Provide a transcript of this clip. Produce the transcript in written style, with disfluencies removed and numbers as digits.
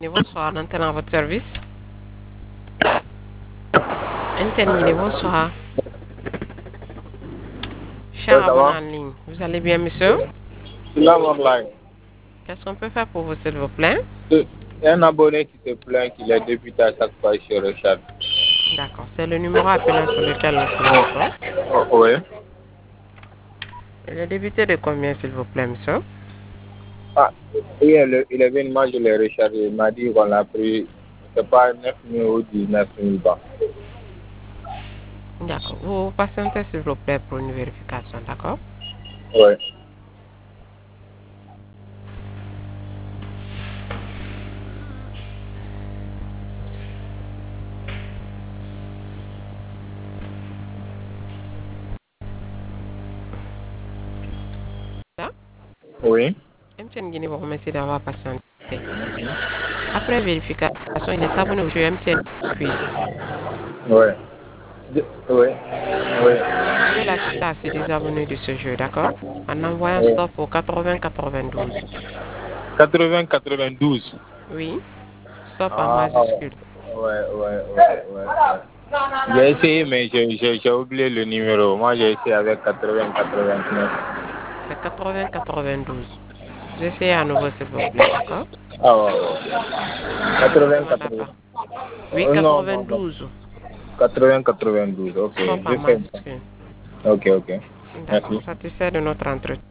Bonsoir, l'antenne à votre service. Antenne, bonsoir. Ouais, Cher ça abonné va? en ligne, vous allez bien, monsieur? Là, mon blague. Qu'est-ce qu'on peut faire pour vous, s'il vous plaît? Il y a un abonné qui se plaint qu'il est débuté à chaque fois chez Richard. D'accord, c'est le numéro appelant sur lequel nous communiquons. Oui. Il est débuté de combien, s'il vous plaît, monsieur? Ah, il est venu, moi je l'ai rechargé. Il m'a dit qu'on l'a pris, c'est pas 9 000 ou 19 000 bas. D'accord, vous patientez, s'il vous plaît, pour une vérification, d'accord? Oui. Là, Oui. MTN Guinée vous remercie d'avoir patienté. Après vérification, il est abonné au jeu MTN Quiz. Oui. Oui. Oui. Vous pouvez l'assister à se désabonner de ce jeu, d'accord? En envoyant Oui. stop au 80-92. 80-92. Oui, stop en Ah, majuscule. ouais. J'ai essayé, mais j'ai oublié le numéro. Moi, j'ai essayé avec 80-89. C'est 80-92. Vous essayez à nouveau, s'il vous plaît, d'accord? Ah, ouais. Ne 80, demandez 80. pas. Oui, Non. 92. 80, 92. Ok. Stop en Je fais. majuscule. Ok. D'accord. Merci. Satisfait de notre entretien.